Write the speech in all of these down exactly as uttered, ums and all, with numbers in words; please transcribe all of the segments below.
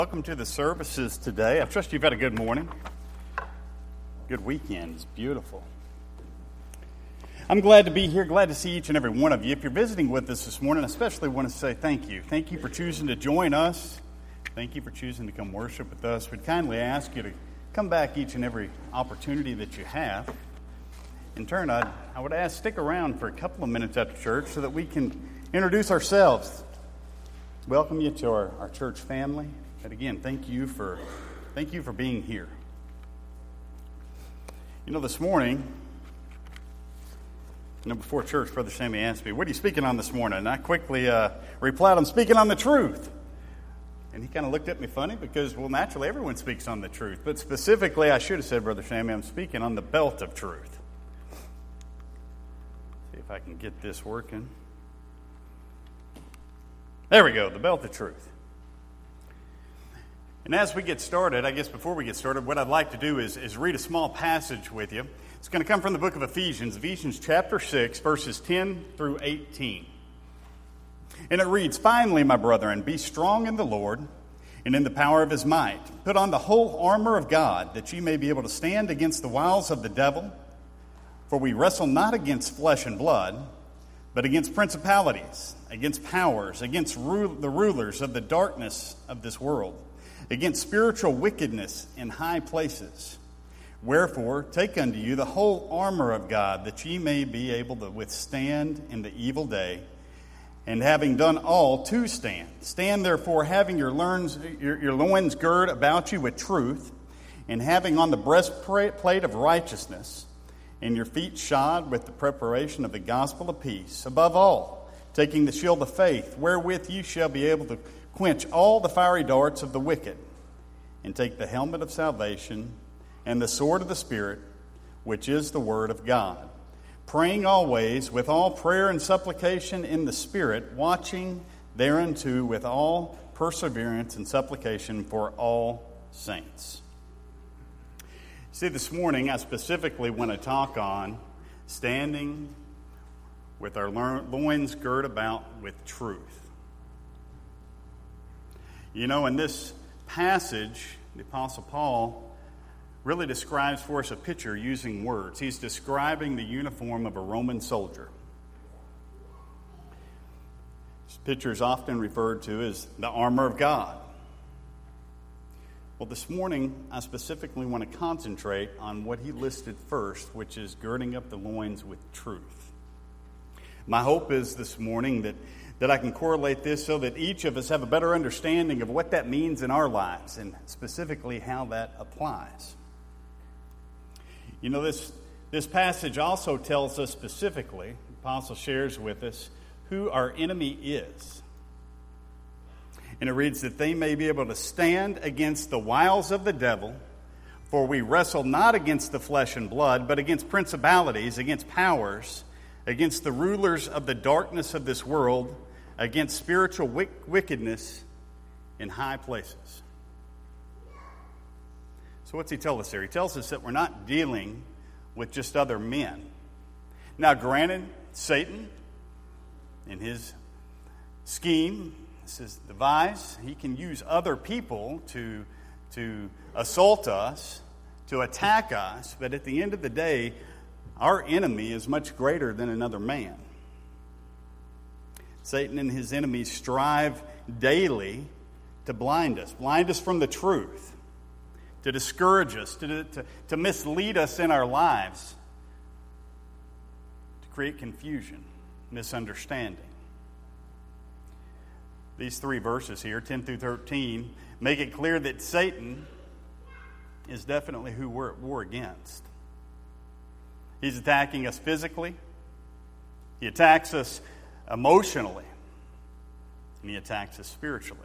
Welcome to the services today. I trust you've had a good morning. Good weekend. It's beautiful. I'm glad to be here, glad to see each and every one of you. If you're visiting with us this morning, I especially want to say thank you. Thank you for choosing to join us. Thank you for choosing to come worship with us. We'd kindly ask you to come back each and every opportunity that you have. In turn, I'd, I would ask, stick around for a couple of minutes after church so that we can introduce ourselves. Welcome you to our, our church family. And again, thank you for thank you for being here. You know, this morning, you know, before church, Brother Sammy asked me, "What are you speaking on this morning?" And I quickly uh, replied, "I'm speaking on the truth." And he kind of looked at me funny because, well, naturally, everyone speaks on the truth. But specifically, I should have said, "Brother Sammy, I'm speaking on the belt of truth." See if I can get this working. There we go, the belt of truth. And as we get started, I guess before we get started, what I'd like to do is, is read a small passage with you. It's going to come from the book of Ephesians, Ephesians chapter six, verses ten through eighteen. And it reads, "Finally, my brethren, be strong in the Lord and in the power of his might. Put on the whole armor of God, that ye may be able to stand against the wiles of the devil. For we wrestle not against flesh and blood, but against principalities, against powers, against ru- the rulers of the darkness of this world, against spiritual wickedness in high places. Wherefore, take unto you the whole armor of God, that ye may be able to withstand in the evil day, and having done all, to stand. Stand therefore, having your loins, your, your loins girt about you with truth, and having on the breastplate of righteousness, and your feet shod with the preparation of the gospel of peace. Above all, taking the shield of faith, wherewith you shall be able to quench all the fiery darts of the wicked, and take the helmet of salvation and the sword of the Spirit, which is the word of God, praying always with all prayer and supplication in the Spirit, watching thereunto with all perseverance and supplication for all saints." See, this morning I specifically want to talk on standing with our loins girt about with truth. You know, in this passage, the Apostle Paul really describes for us a picture using words. He's describing the uniform of a Roman soldier. This picture is often referred to as the armor of God. Well, this morning, I specifically want to concentrate on what he listed first, which is girding up the loins with truth. My hope is this morning that that I can correlate this so that each of us have a better understanding of what that means in our lives and specifically how that applies. You know, this, this passage also tells us specifically, the apostle shares with us, who our enemy is. And it reads that they may be able to stand against the wiles of the devil, for we wrestle not against the flesh and blood, but against principalities, against powers, against the rulers of the darkness of this world, against spiritual wickedness in high places. So what's he tell us here? He tells us that we're not dealing with just other men. Now, granted, Satan, in his scheme, this is device, he can use other people to, to assault us, to attack us, but at the end of the day, our enemy is much greater than another man. Satan and his enemies strive daily to blind us, blind us from the truth, to discourage us, to, to, to mislead us in our lives, to create confusion, misunderstanding. These three verses here, ten through thirteen, make it clear that Satan is definitely who we're at war against. He's attacking us physically, he attacks us emotionally, and he attacks us spiritually.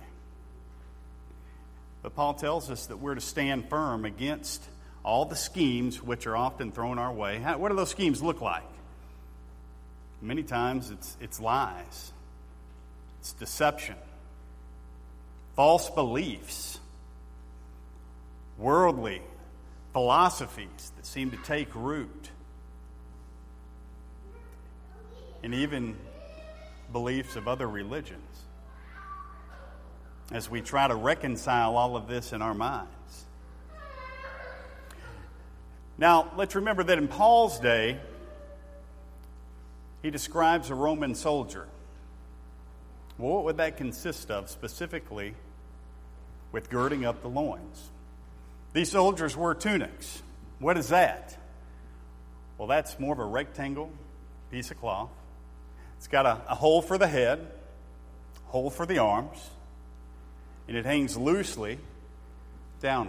But Paul tells us that we're to stand firm against all the schemes which are often thrown our way. How, what do those schemes look like? Many times it's, it's lies, it's deception, false beliefs, worldly philosophies that seem to take root, and even beliefs of other religions. as we try to reconcile all of this in our minds. Now, let's remember that in Paul's day, he describes a Roman soldier. Well, what would that consist of specifically with girding up the loins? These soldiers wore tunics. What is that? Well, that's more of a rectangle piece of cloth. It's got a, a hole for the head, hole for the arms, and it hangs loosely downward.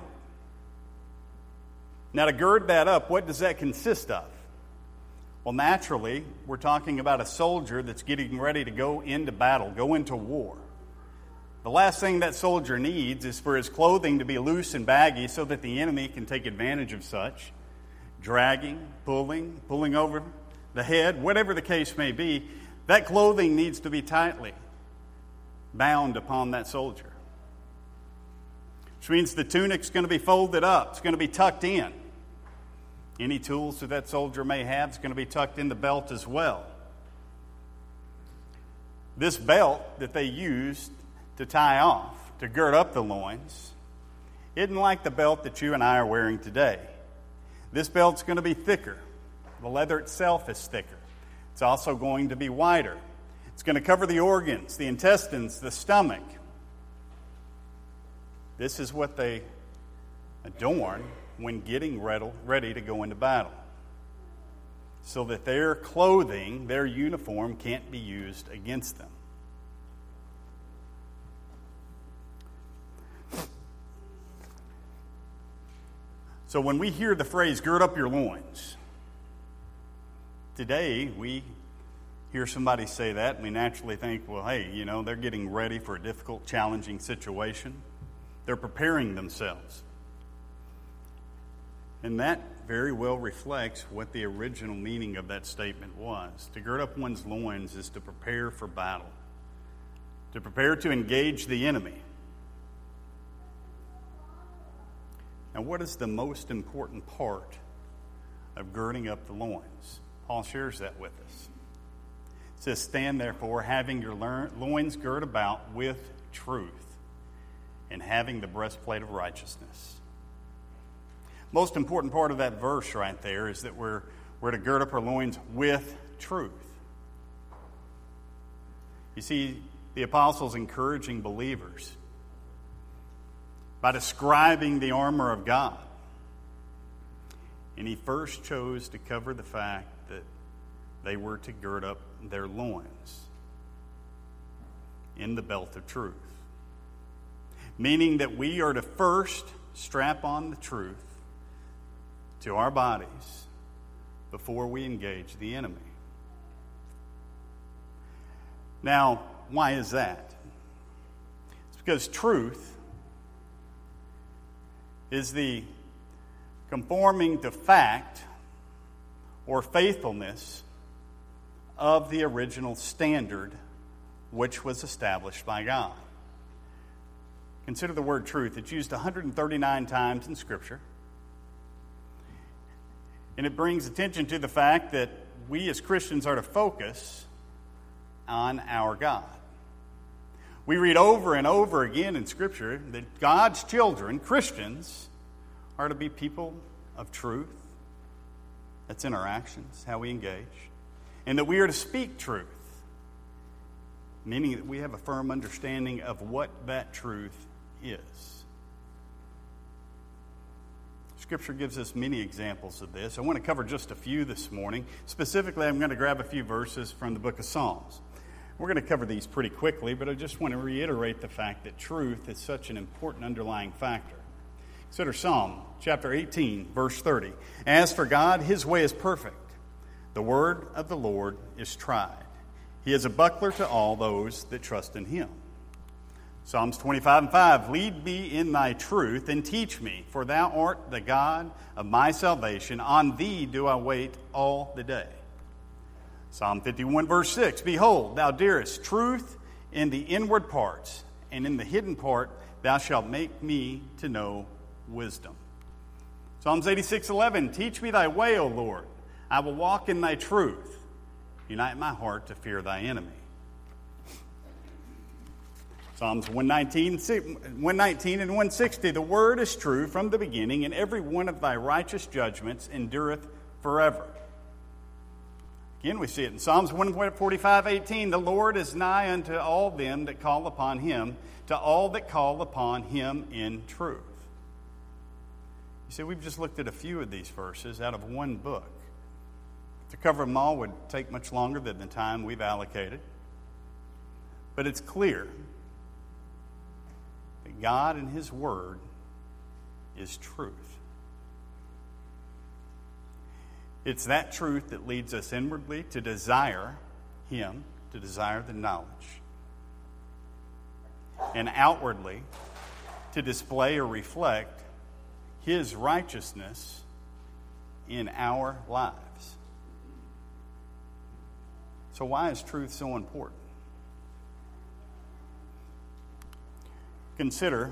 Now, to gird that up, what does that consist of? Well, naturally, we're talking about a soldier that's getting ready to go into battle, go into war. The last thing that soldier needs is for his clothing to be loose and baggy so that the enemy can take advantage of such. Dragging, pulling, pulling over the head, whatever the case may be, that clothing needs to be tightly bound upon that soldier. Which means the tunic's going to be folded up. It's going to be tucked in. Any tools that that soldier may have is going to be tucked in the belt as well. This belt that they used to tie off, to gird up the loins, isn't like the belt that you and I are wearing today. This belt's going to be thicker. The leather itself is thicker. It's also going to be wider. It's going to cover the organs, the intestines, the stomach. This is what they adorn when getting ready to go into battle, so that their clothing, their uniform, can't be used against them. So when we hear the phrase, gird up your loins, today we hear somebody say that, and we naturally think, well, hey, you know, they're getting ready for a difficult, challenging situation. They're preparing themselves. And that very well reflects what the original meaning of that statement was. To gird up one's loins is to prepare for battle, to prepare to engage the enemy. Now, what is the most important part of girding up the loins? Paul shares that with us. It says, stand therefore, having your loins girt about with truth, and having the breastplate of righteousness. Most important part of that verse right there is that we're, we're to gird up our loins with truth. You see, the apostle's encouraging believers by describing the armor of God. And he first chose to cover the fact that they were to gird up their loins in the belt of truth. Meaning that we are to first strap on the truth to our bodies before we engage the enemy. Now, why is that? It's because truth is the conforming to fact or faithfulness of the original standard which was established by God. Consider the word truth. It's used one hundred thirty-nine times in Scripture. And it brings attention to the fact that we as Christians are to focus on our God. We read over and over again in Scripture that God's children, Christians, are to be people of truth. That's in our actions, how we engage. And that we are to speak truth, meaning that we have a firm understanding of what that truth is. Scripture gives us many examples of this. I want to cover just a few this morning. Specifically, I'm going to grab a few verses from the book of Psalms. We're going to cover these pretty quickly, but I just want to reiterate the fact that truth is such an important underlying factor. Consider Psalm chapter eighteen, verse thirty. As for God, his way is perfect. The word of the Lord is tried. He is a buckler to all those that trust in him. Psalms twenty-five and five, lead me in thy truth and teach me, for thou art the God of my salvation. On thee do I wait all the day. Psalm fifty-one, verse six, behold, thou dearest truth in the inward parts, and in the hidden part thou shalt make me to know wisdom. Psalms eighty-six, eleven, teach me thy way, O Lord. I will walk in thy truth. Unite my heart to fear thy enemy. Psalms one nineteen, one nineteen and one sixty, the word is true from the beginning, and every one of thy righteous judgments endureth forever. Again, we see it in Psalms one forty-five, eighteen, the Lord is nigh unto all them that call upon him, to all that call upon him in truth. You see, we've just looked at a few of these verses out of one book. To cover them all would take much longer than the time we've allocated. But it's clear that God and his word is truth. It's that truth that leads us inwardly to desire him, to desire the knowledge, and outwardly to display or reflect his righteousness in our lives. So why is truth so important? Consider,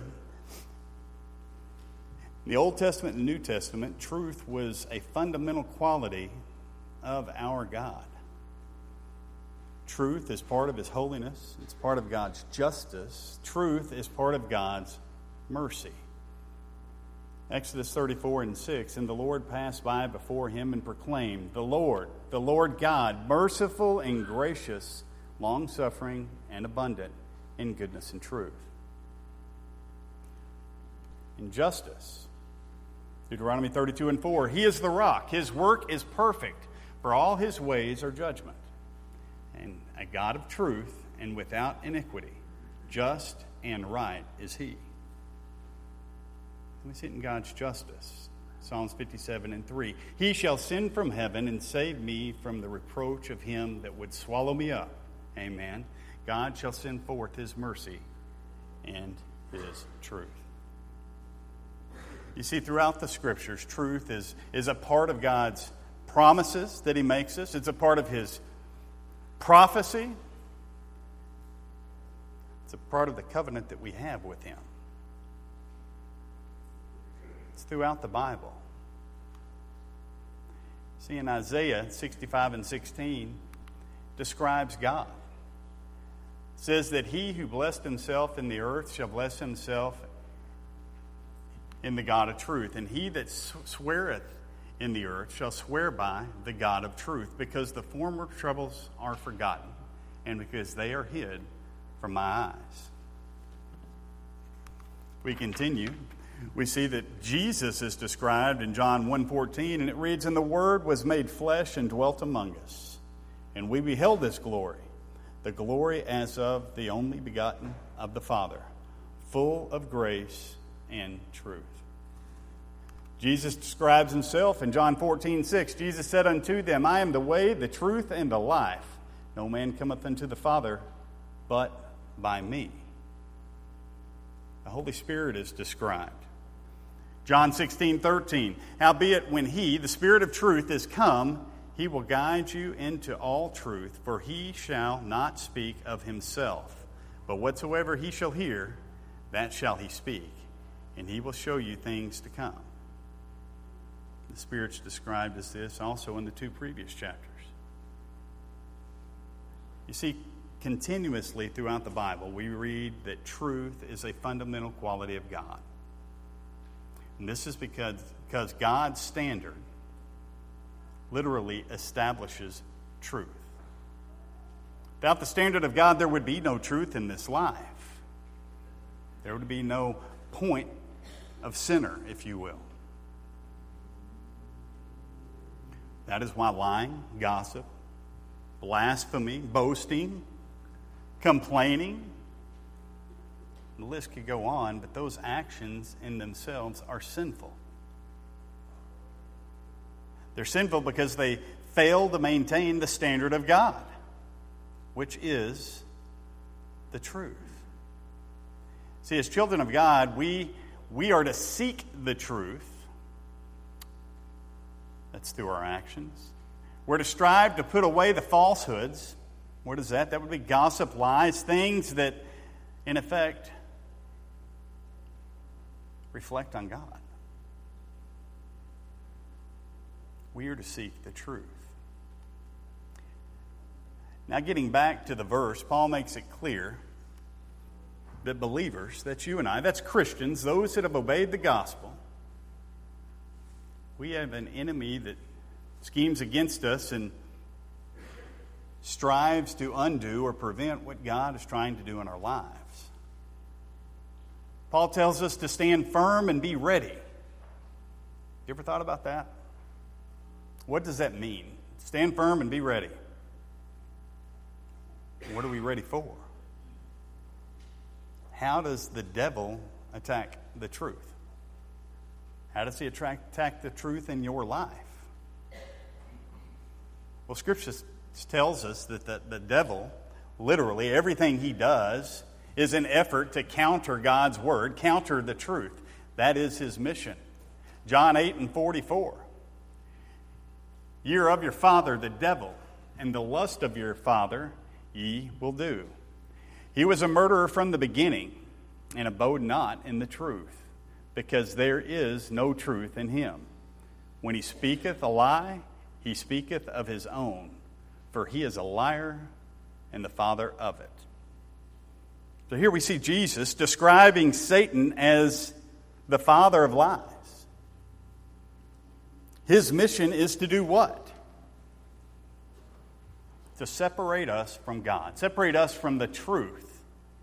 in the Old Testament and New Testament, truth was a fundamental quality of our God. Truth is part of his holiness. It's part of God's justice. Truth is part of God's mercy. Exodus thirty-four and six, and the Lord passed by before him and proclaimed, the Lord, the Lord God, merciful and gracious, long-suffering and abundant in goodness and truth. In justice, Deuteronomy thirty-two and four, he is the rock, his work is perfect, for all his ways are judgment. And a God of truth and without iniquity, just and right is he. We see it in God's justice. Psalms fifty-seven and three. He shall send from heaven and save me from the reproach of him that would swallow me up. Amen. God shall send forth his mercy and his truth. You see, throughout the Scriptures, truth is, is a part of God's promises that he makes us. It's a part of his prophecy. It's a part of the covenant that we have with him. It's throughout the Bible. See, in Isaiah sixty-five and sixteen, describes God. It says that he who blessed himself in the earth shall bless himself in the God of truth. And he that sweareth in the earth shall swear by the God of truth, because the former troubles are forgotten, and because they are hid from my eyes. We continue. We see that Jesus is described in John one fourteen, and it reads, and the Word was made flesh and dwelt among us, and we beheld his glory, the glory as of the only begotten of the Father, full of grace and truth. Jesus describes himself in John fourteen six. Jesus said unto them, I am the way, the truth, and the life. No man cometh unto the Father but by me. The Holy Spirit is described. John sixteen thirteen. Howbeit when he, the Spirit of truth, is come, he will guide you into all truth, for he shall not speak of himself, but whatsoever he shall hear, that shall he speak, and he will show you things to come. The Spirit's described as this also in the two previous chapters. You see, continuously throughout the Bible, we read that truth is a fundamental quality of God. And this is because, because God's standard literally establishes truth. Without the standard of God, there would be no truth in this life. There would be no point of sinner, if you will. That is why lying, gossip, blasphemy, boasting, complaining, the list could go on, but those actions in themselves are sinful. They're sinful because they fail to maintain the standard of God, which is the truth. See, as children of God, we, we are to seek the truth. That's through our actions. We're to strive to put away the falsehoods. What is that? That would be gossip, lies, things that, in effect, reflect on God. We are to seek the truth. Now, getting back to the verse, Paul makes it clear that believers, that's you and I, that's Christians, those that have obeyed the gospel, we have an enemy that schemes against us and strives to undo or prevent what God is trying to do in our lives. Paul tells us to stand firm and be ready. You ever thought about that? What does that mean? Stand firm and be ready. What are we ready for? How does the devil attack the truth? How does he attract, attack the truth in your life? Well, Scripture tells us that the, the devil, literally, everything he does is an effort to counter God's word, counter the truth. That is his mission. John eight and forty-four. Ye are of your father, the devil, and the lust of your father ye will do. He was a murderer from the beginning, and abode not in the truth, because there is no truth in him. When he speaketh a lie, he speaketh of his own, for he is a liar and the father of it. So here we see Jesus describing Satan as the father of lies. His mission is to do what? To separate us from God, separate us from the truth,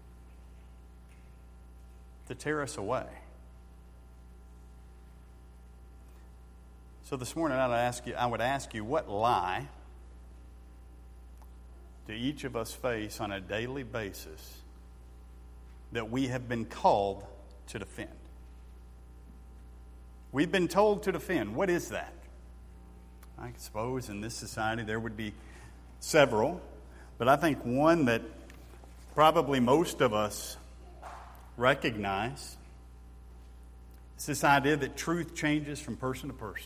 to tear us away. So this morning I would ask you, I would ask you, what lie do each of us face on a daily basis that we have been called to defend? We've been told to defend. What is that? I suppose in this society there would be several, but I think one that probably most of us recognize is this idea that truth changes from person to person.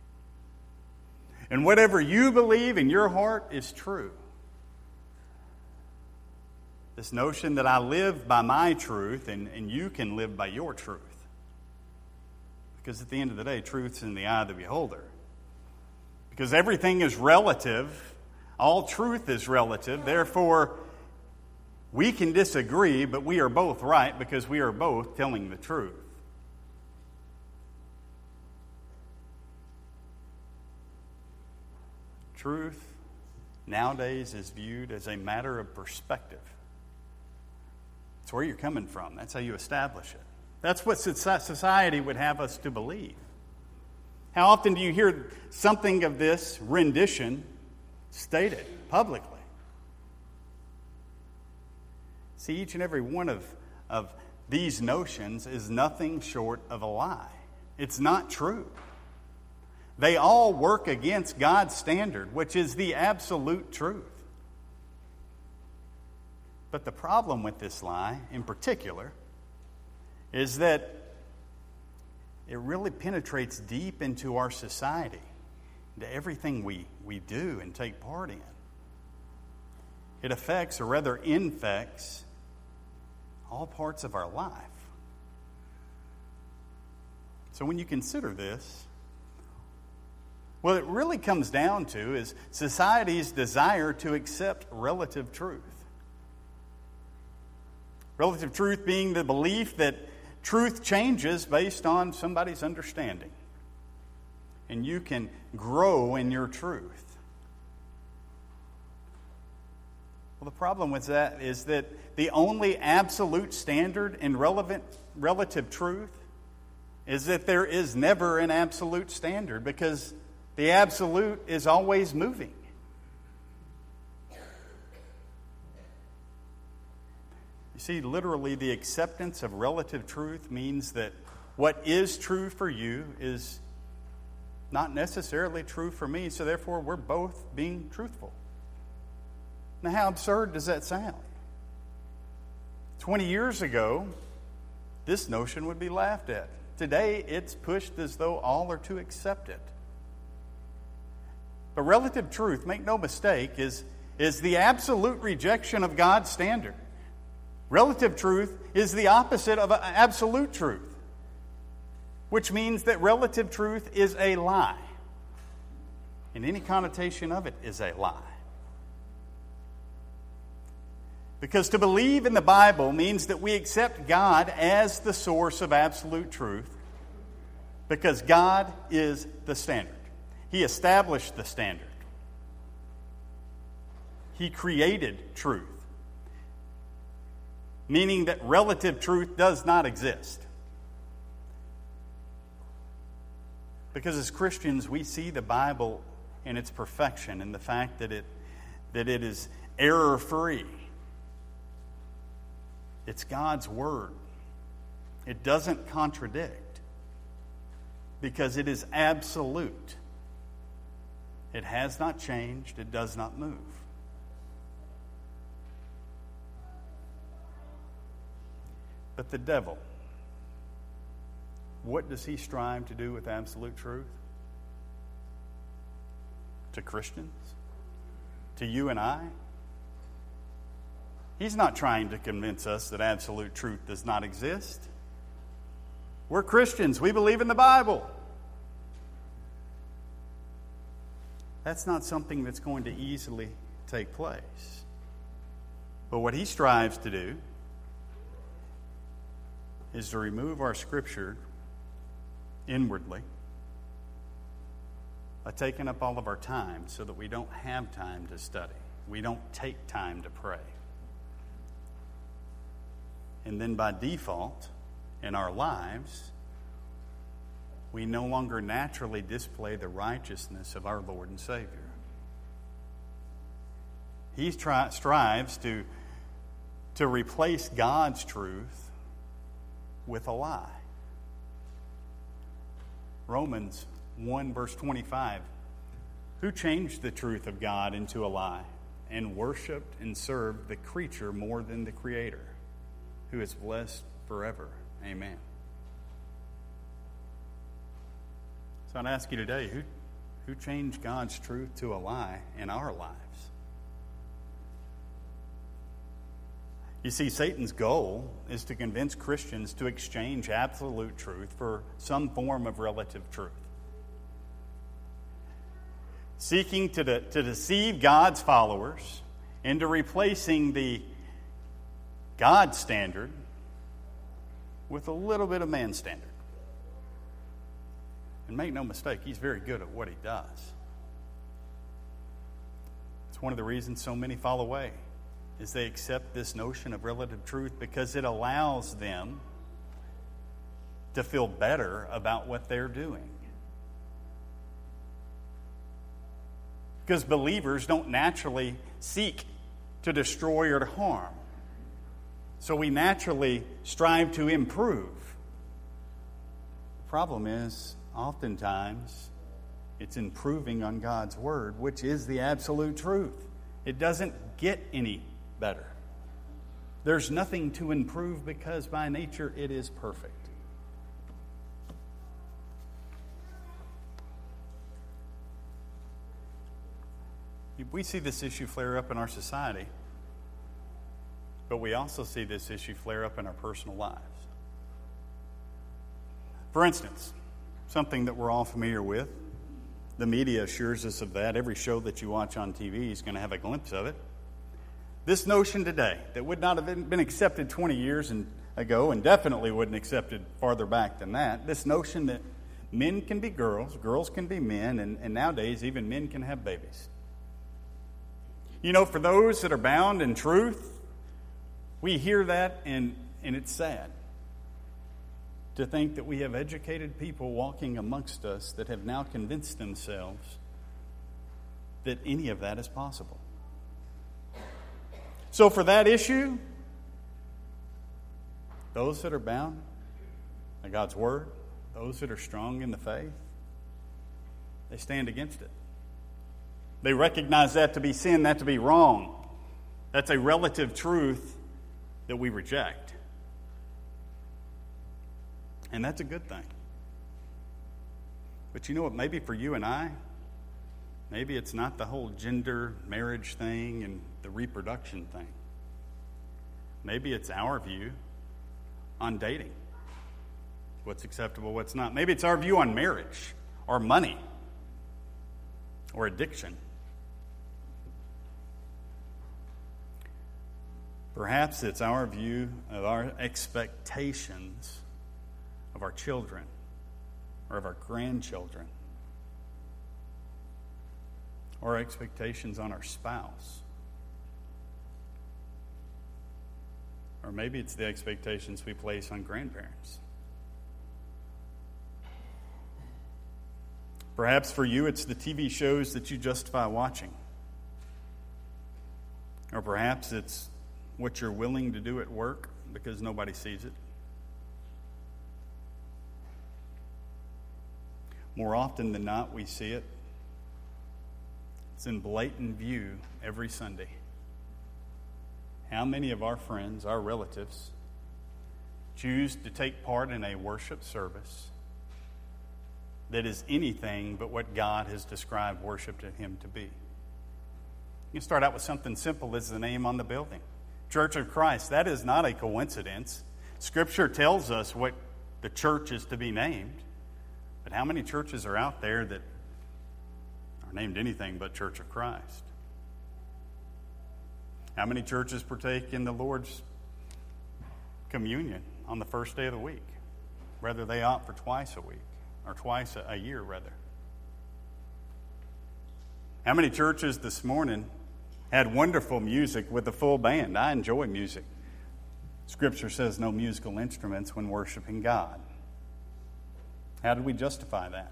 And whatever you believe in your heart is true. This notion that I live by my truth and, and you can live by your truth. Because at the end of the day, truth's in the eye of the beholder. Because everything is relative. All truth is relative. Therefore, we can disagree, but we are both right because we are both telling the truth. Truth nowadays is viewed as a matter of perspective. It's where you're coming from. That's how you establish it. That's what society would have us to believe. How often do you hear something of this rendition stated publicly? See, each and every one of, of these notions is nothing short of a lie. It's not true. They all work against God's standard, which is the absolute truth. But the problem with this lie, in particular, is that it really penetrates deep into our society, into everything we, we do and take part in. It affects, or rather infects, all parts of our life. So when you consider this, what it really comes down to is society's desire to accept relative truth. Relative truth being the belief that truth changes based on somebody's understanding. And you can grow in your truth. Well, the problem with that is that the only absolute standard in relevant relative truth is that there is never an absolute standard, because the absolute is always moving. You see, literally, the acceptance of relative truth means that what is true for you is not necessarily true for me, so therefore we're both being truthful. Now, how absurd does that sound? Twenty years ago, this notion would be laughed at. Today, it's pushed as though all are to accept it. But relative truth, make no mistake, is, is the absolute rejection of God's standard. Relative truth is the opposite of absolute truth, which means that relative truth is a lie. And any connotation of it is a lie. Because to believe in the Bible means that we accept God as the source of absolute truth, because God is the standard. He established the standard. He created truth, meaning that relative truth does not exist. Because as Christians, we see the Bible in its perfection and the fact that it that it is error-free. It's God's Word. It doesn't contradict because it is absolute. It has not changed. It does not move. But the devil, what does he strive to do with absolute truth? To Christians? To you and I? He's not trying to convince us that absolute truth does not exist. We're Christians. We believe in the Bible. That's not something that's going to easily take place. But what he strives to do is to remove our Scripture inwardly by taking up all of our time so that we don't have time to study. We don't take time to pray. And then by default, in our lives, we no longer naturally display the righteousness of our Lord and Savior. He tri- strives to, to replace God's truth with a lie. Romans one verse twenty-five. Who changed the truth of God into a lie and worshiped and served the creature more than the Creator, who is blessed forever. Amen. So I'd ask you today, who, who changed God's truth to a lie in our lives? You see, Satan's goal is to convince Christians to exchange absolute truth for some form of relative truth. Seeking to, de- to deceive God's followers into replacing the God standard with a little bit of man standard. And make no mistake, he's very good at what he does. It's one of the reasons so many fall away, is they accept this notion of relative truth because it allows them to feel better about what they're doing. Because believers don't naturally seek to destroy or to harm. So we naturally strive to improve. The problem is, oftentimes, it's improving on God's Word, which is the absolute truth. It doesn't get any better. There's nothing to improve because by nature it is perfect. We see this issue flare up in our society, but we also see this issue flare up in our personal lives. For instance, something that we're all familiar with, the media assures us of that. Every show that you watch on T V is going to have a glimpse of it. This notion today that would not have been accepted twenty years ago and definitely wouldn't accepted farther back than that, this notion that men can be girls, girls can be men, and, and nowadays even men can have babies. You know, for those that are bound in truth, we hear that and, and it's sad to think that we have educated people walking amongst us that have now convinced themselves that any of that is possible. So for that issue, those that are bound by God's Word, those that are strong in the faith, they stand against it. They recognize that to be sin, that to be wrong. That's a relative truth that we reject. And that's a good thing. But you know what? Maybe for you and I, maybe it's not the whole gender marriage thing and the reproduction thing. Maybe it's our view on dating. What's acceptable, what's not. Maybe it's our view on marriage or money or addiction. Perhaps it's our view of our expectations of our children or of our grandchildren, or expectations on our spouse. Or maybe it's the expectations we place on grandparents. Perhaps for you, it's the T V shows that you justify watching. Or perhaps it's what you're willing to do at work because nobody sees it. More often than not, we see it. It's in blatant view every Sunday. How many of our friends, our relatives, choose to take part in a worship service that is anything but what God has described worship to Him to be? You can start out with something simple as the name on the building. Church of Christ. That is not a coincidence. Scripture tells us what the church is to be named. But how many churches are out there that are named anything but Church of Christ? How many churches partake in the Lord's communion on the first day of the week? Rather, they opt for twice a week, or twice a year, rather. How many churches this morning had wonderful music with a full band? I enjoy music. Scripture says no musical instruments when worshiping God. How did we justify that?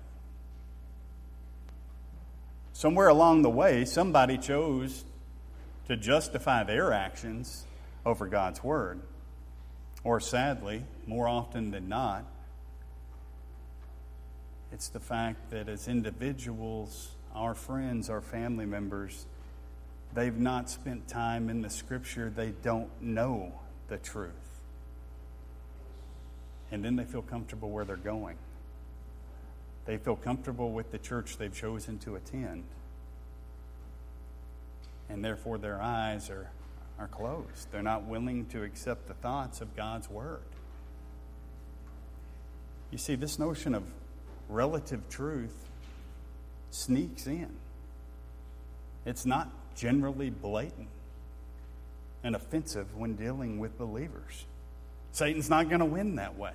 Somewhere along the way, somebody chose to justify their actions over God's Word. Or sadly, more often than not, it's the fact that as individuals, our friends, our family members, they've not spent time in the Scripture. They don't know the truth. And then they feel comfortable where they're going. They feel comfortable with the church they've chosen to attend. And therefore their eyes are, are closed. They're not willing to accept the thoughts of God's Word. You see, this notion of relative truth sneaks in. It's not generally blatant and offensive when dealing with believers. Satan's not going to win that way.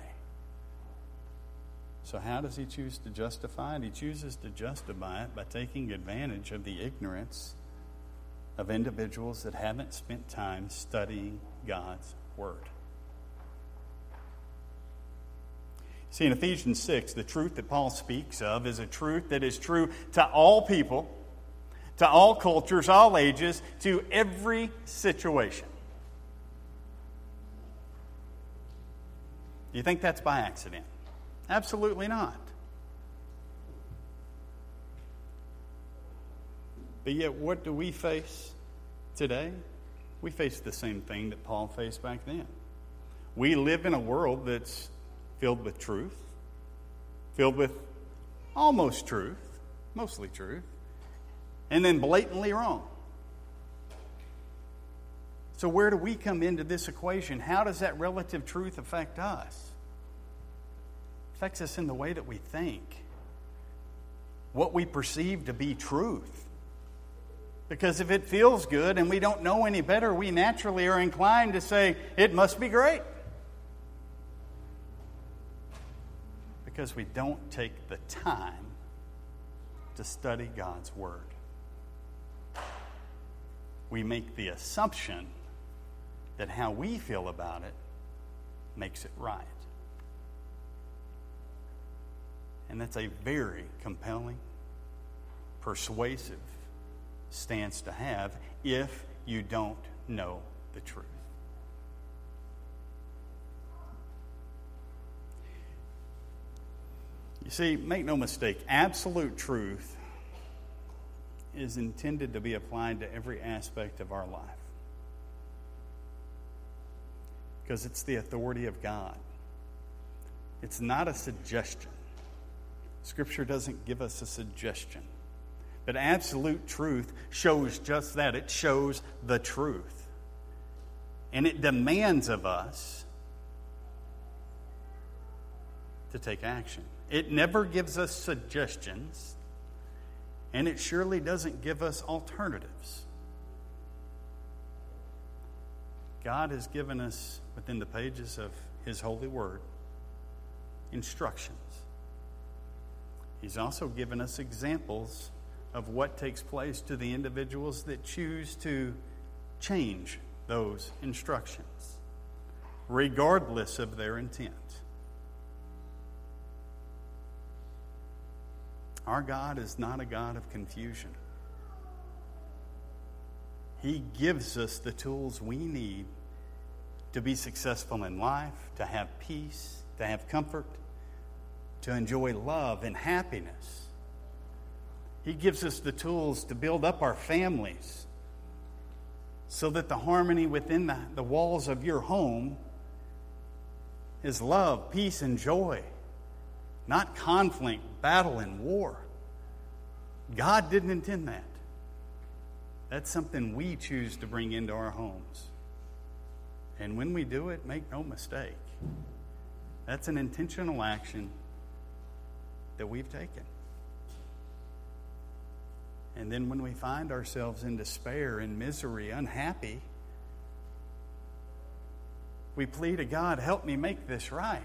So how does he choose to justify it? He chooses to justify it by taking advantage of the ignorance of individuals that haven't spent time studying God's Word. See, in Ephesians six, the truth that Paul speaks of is a truth that is true to all people, to all cultures, all ages, to every situation. Do you think that's by accident? Absolutely not. But yet, what do we face today? We face the same thing that Paul faced back then. We live in a world that's filled with truth, filled with almost truth, mostly truth, and then blatantly wrong. So where do we come into this equation? How does that relative truth affect us? It affects us in the way that we think, what we perceive to be truth. Because if it feels good and we don't know any better, we naturally are inclined to say, it must be great. Because we don't take the time to study God's Word. We make the assumption that how we feel about it makes it right. And that's a very compelling, persuasive stance to have if you don't know the truth. You see, make no mistake, absolute truth is intended to be applied to every aspect of our life. Because it's the authority of God. It's not a suggestion. Scripture doesn't give us a suggestion. But absolute truth shows just that. It shows the truth. And it demands of us to take action. It never gives us suggestions, and it surely doesn't give us alternatives. God has given us, within the pages of His holy word, instructions. He's also given us examples of what takes place to the individuals that choose to change those instructions, regardless of their intent. Our God is not a God of confusion. He gives us the tools we need to be successful in life, to have peace, to have comfort, to enjoy love and happiness. He gives us the tools to build up our families so that the harmony within the, the walls of your home is love, peace, and joy, not conflict, battle, and war. God didn't intend that. That's something we choose to bring into our homes. And when we do it, make no mistake, that's an intentional action that we've taken. And then when we find ourselves in despair, in misery, unhappy, we plead to God, help me make this right.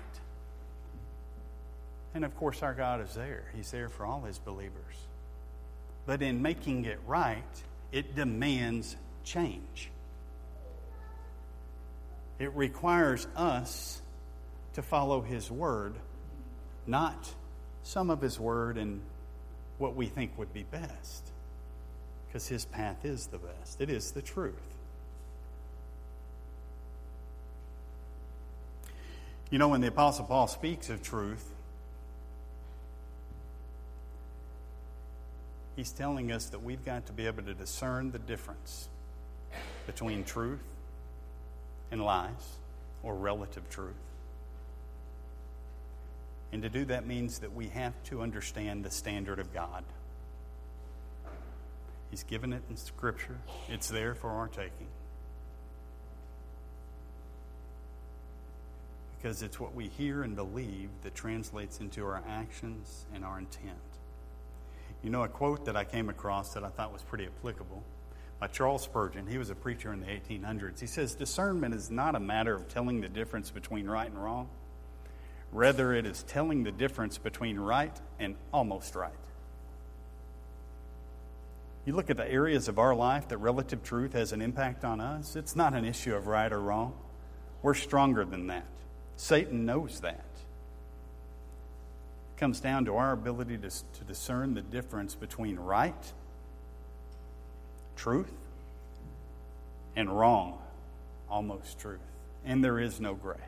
And of course, our God is there. He's there for all His believers. But in making it right, it demands change. It requires us to follow His word, not some of His word and what we think would be best. Because His path is the best. It is the truth. You know, when the Apostle Paul speaks of truth, he's telling us that we've got to be able to discern the difference between truth and lies, or relative truth. And to do that means that we have to understand the standard of God. He's given it in Scripture. It's there for our taking. Because it's what we hear and believe that translates into our actions and our intent. You know, a quote that I came across that I thought was pretty applicable by Charles Spurgeon. He was a preacher in the eighteen hundreds. He says, discernment is not a matter of telling the difference between right and wrong. Rather, it is telling the difference between right and almost right. You look at the areas of our life that relative truth has an impact on us, it's not an issue of right or wrong. We're stronger than that. Satan knows that. It comes down to our ability to, to discern the difference between right, truth, and wrong, almost truth. And there is no gray.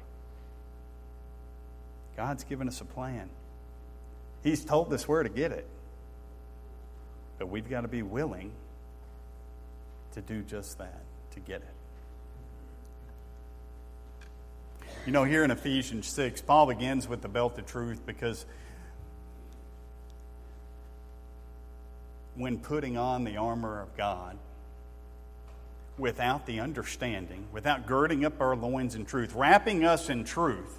God's given us a plan. He's told us where to get it. But we've got to be willing to do just that, to get it. You know, here in Ephesians six, Paul begins with the belt of truth because when putting on the armor of God, without the understanding, without girding up our loins in truth, wrapping us in truth,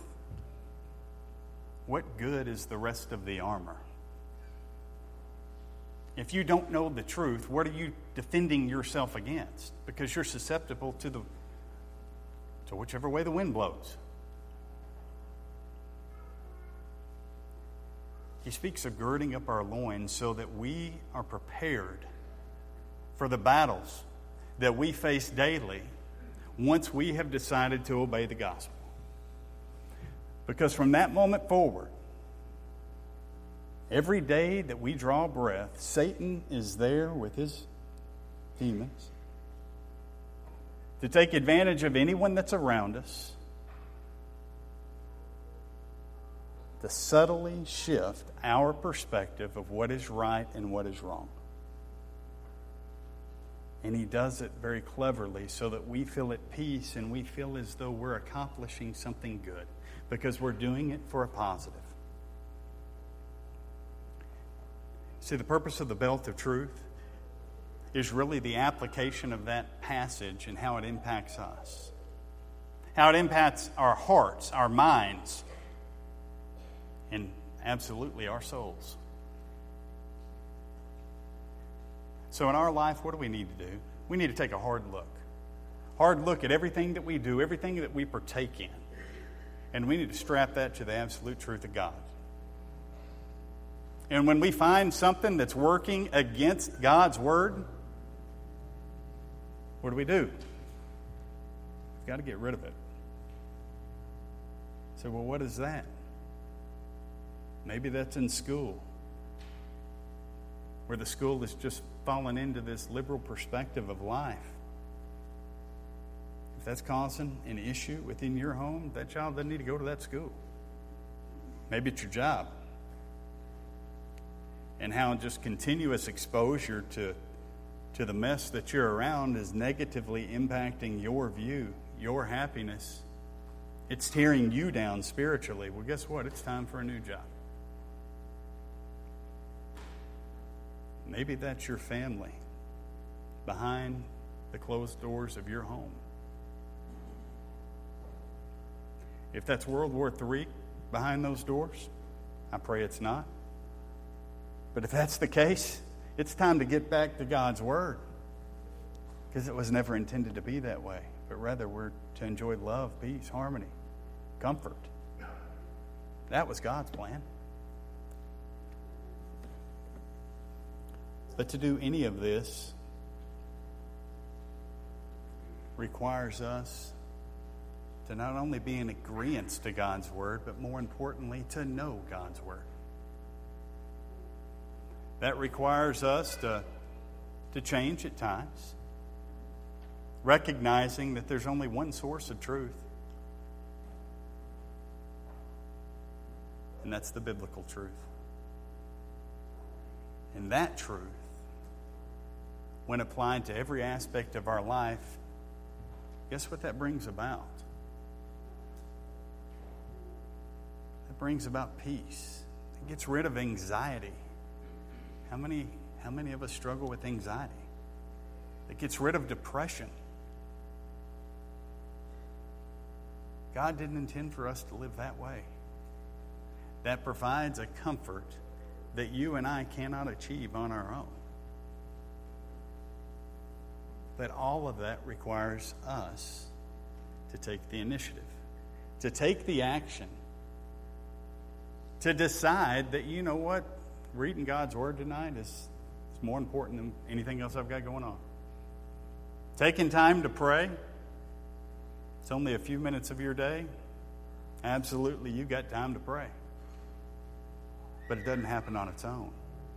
what good is the rest of the armor? If you don't know the truth, what are you defending yourself against? Because you're susceptible to the to whichever way the wind blows. He speaks of girding up our loins so that we are prepared for the battles that we face daily once we have decided to obey the gospel. Because from that moment forward, every day that we draw breath, Satan is there with his demons to take advantage of anyone that's around us, to subtly shift our perspective of what is right and what is wrong. And he does it very cleverly so that we feel at peace and we feel as though we're accomplishing something good because we're doing it for a positive. See, the purpose of the belt of truth is really the application of that passage and how it impacts us. How it impacts our hearts, our minds, and absolutely our souls. So in our life, what do we need to do? We need to take a hard look. hard look at everything that we do, everything that we partake in. And we need to strap that to the absolute truth of God. And when we find something that's working against God's Word, what do we do? We've got to get rid of it. So, well, what is that? Maybe that's in school, where the school has just fallen into this liberal perspective of life. If that's causing an issue within your home, that child doesn't need to go to that school. Maybe it's your job. And how just continuous exposure to, to the mess that you're around is negatively impacting your view, your happiness. It's tearing you down spiritually. Well, guess what? It's time for a new job. Maybe that's your family behind the closed doors of your home. If that's World War Three behind those doors, I pray it's not. But if that's the case, it's time to get back to God's Word. Because it was never intended to be that way. But rather we're to enjoy love, peace, harmony, comfort. That was God's plan. But to do any of this requires us to not only be in agreement to God's Word, but more importantly, to know God's Word. That requires us to, to change at times, recognizing that there's only one source of truth, and that's the biblical truth. And that truth, when applied to every aspect of our life, guess what that brings about? It brings about peace. It gets rid of anxiety. How many, how many of us struggle with anxiety? It gets rid of depression. God didn't intend for us to live that way. That provides a comfort that you and I cannot achieve on our own. But all of that requires us to take the initiative, to take the action, to decide that, you know what, reading God's Word tonight is, is more important than anything else I've got going on. Taking time to pray, it's only a few minutes of your day. Absolutely, you got time to pray. But it doesn't happen on its own.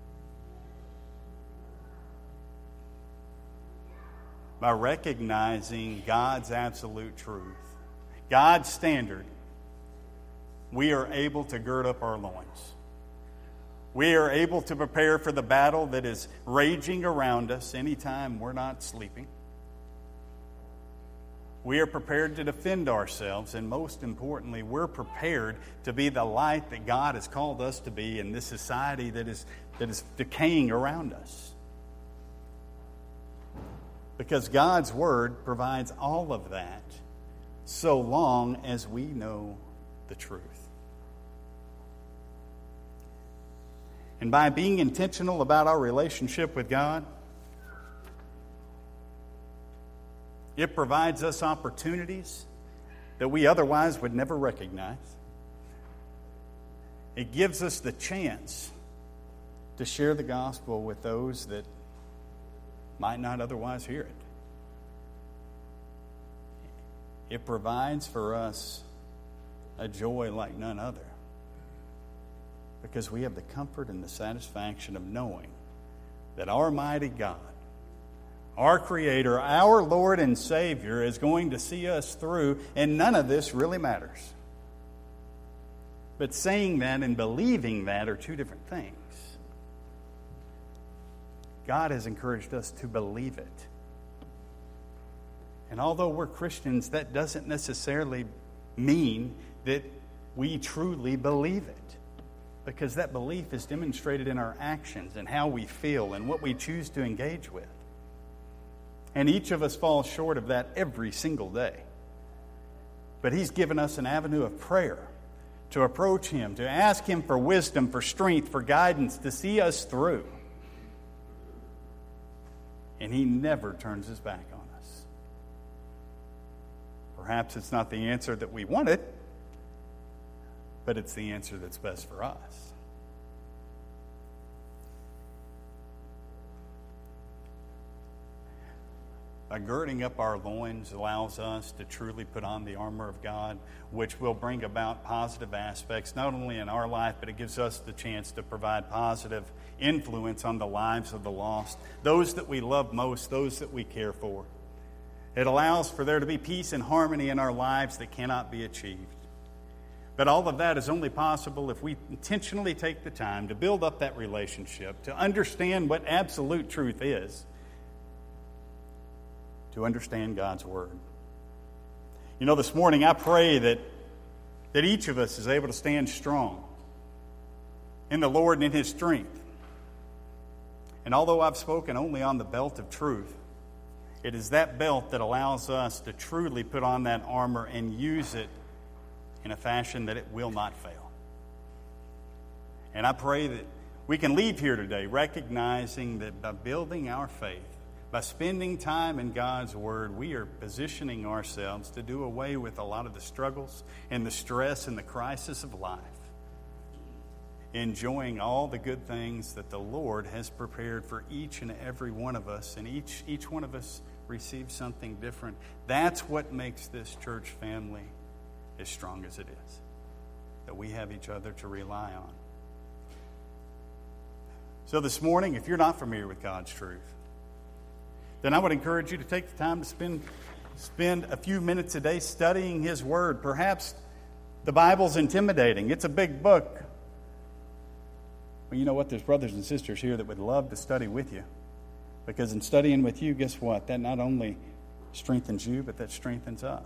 By recognizing God's absolute truth, God's standard, we are able to gird up our loins. We are able to prepare for the battle that is raging around us anytime we're not sleeping. We are prepared to defend ourselves, and most importantly, we're prepared to be the light that God has called us to be in this society that is, that is decaying around us. Because God's Word provides all of that so long as we know the truth. And by being intentional about our relationship with God, it provides us opportunities that we otherwise would never recognize. It gives us the chance to share the gospel with those that might not otherwise hear it. It provides for us a joy like none other, because we have the comfort and the satisfaction of knowing that our mighty God, our Creator, our Lord and Savior, is going to see us through, and none of this really matters. But saying that and believing that are two different things. God has encouraged us to believe it. And although we're Christians, that doesn't necessarily mean that we truly believe it. Because that belief is demonstrated in our actions and how we feel and what we choose to engage with. And each of us falls short of that every single day. But He's given us an avenue of prayer to approach Him, to ask Him for wisdom, for strength, for guidance, to see us through. And He never turns His back on us. Perhaps it's not the answer that we wanted, but it's the answer that's best for us. By girding up our loins allows us to truly put on the armor of God, which will bring about positive aspects, not only in our life, but it gives us the chance to provide positive influence on the lives of the lost, those that we love most, those that we care for. It allows for there to be peace and harmony in our lives that cannot be achieved. But all of that is only possible if we intentionally take the time to build up that relationship, to understand what absolute truth is, to understand God's Word. You know, this morning I pray that, that each of us is able to stand strong in the Lord and in His strength. And although I've spoken only on the belt of truth, it is that belt that allows us to truly put on that armor and use it in a fashion that it will not fail. And I pray that we can leave here today recognizing that by building our faith, by spending time in God's Word, we are positioning ourselves to do away with a lot of the struggles and the stress and the crisis of life, enjoying all the good things that the Lord has prepared for each and every one of us, and each, each one of us receives something different. That's what makes this church family as strong as it is, that we have each other to rely on. So this morning, if you're not familiar with God's truth, then I would encourage you to take the time to spend, spend a few minutes a day studying His Word. Perhaps the Bible's intimidating. It's a big book. Well, you know what? There's brothers and sisters here that would love to study with you. Because in studying with you, guess what? That not only strengthens you, but that strengthens us.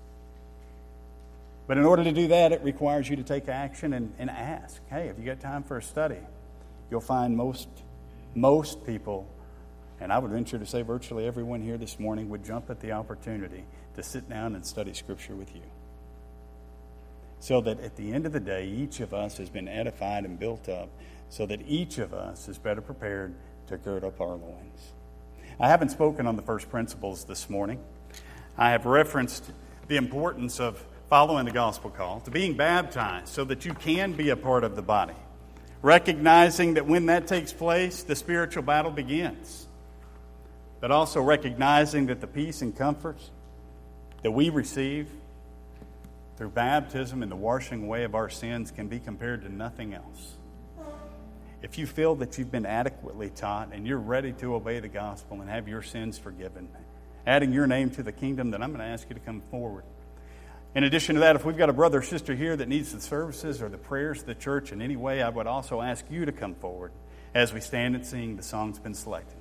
But in order to do that, it requires you to take action and, and ask, hey, have you got time for a study? You'll find most, most people, and I would venture to say virtually everyone here this morning, would jump at the opportunity to sit down and study Scripture with you. So that at the end of the day, each of us has been edified and built up, so that each of us is better prepared to gird up our loins. I haven't spoken on the first principles this morning. I have referenced the importance of following the gospel call, to being baptized so that you can be a part of the body, recognizing that when that takes place, the spiritual battle begins. But also recognizing that the peace and comforts that we receive through baptism and the washing away of our sins can be compared to nothing else. If you feel that you've been adequately taught and you're ready to obey the gospel and have your sins forgiven, adding your name to the kingdom, then I'm going to ask you to come forward. In addition to that, if we've got a brother or sister here that needs the services or the prayers of the church in any way, I would also ask you to come forward as we stand and sing the song's been selected.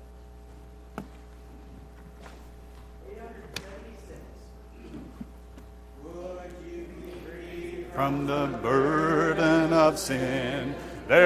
From the burden of sin,